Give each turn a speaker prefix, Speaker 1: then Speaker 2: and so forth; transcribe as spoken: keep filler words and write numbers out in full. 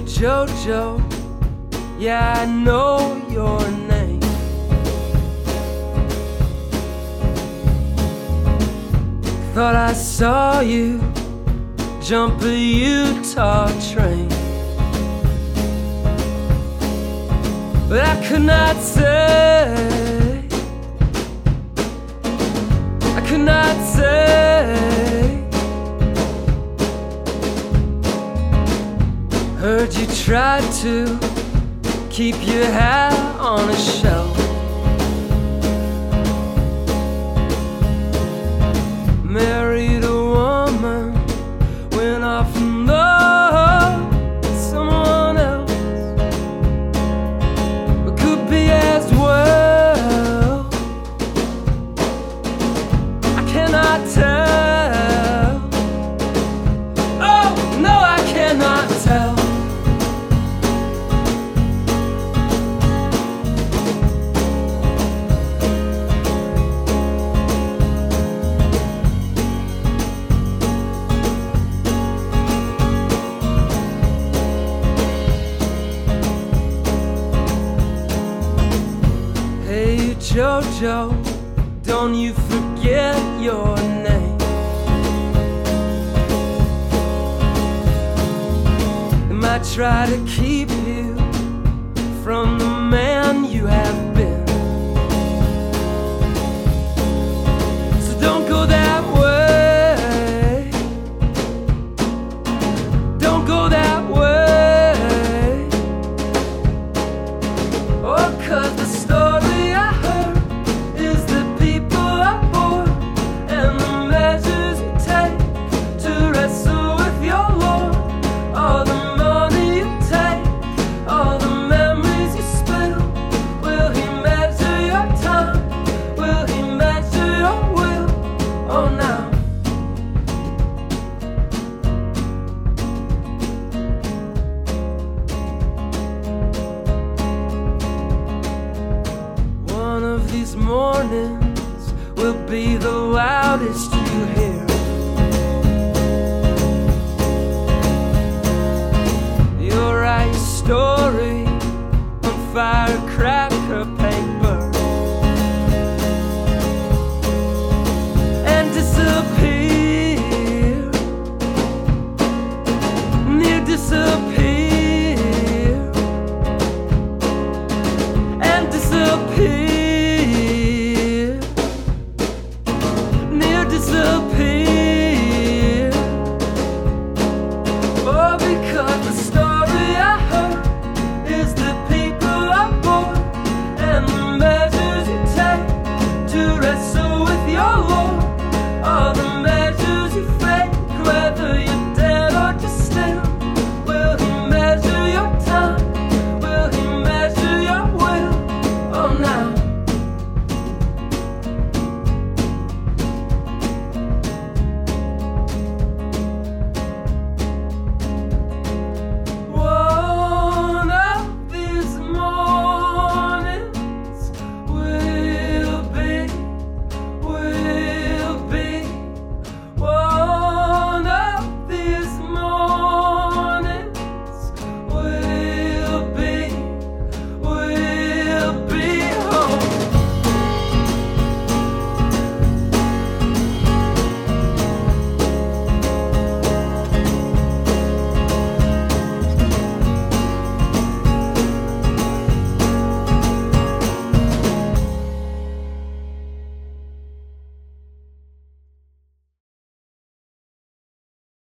Speaker 1: Jojo, yeah, I know your name. Thought I saw you jump a Utah train, but I could not say, I could not say. Heard you tried to keep your hat on a shelf. Married a woman, went off in love with someone else, but could be as well. I cannot tell. Oh no, I cannot tell. Jojo, don't you forget your name. They might try to keep you from the man you have been, so don't go that way. Don't go that way. Oh, 'cause the story I heard is the people are poor, and the measures you take to wrestle with your Lord. All the money you take, all the memories you spill. Will he measure your time? Will he measure your will? Oh, now one of these mornings will be the loudest you hear. You'll write your story on firecrackers.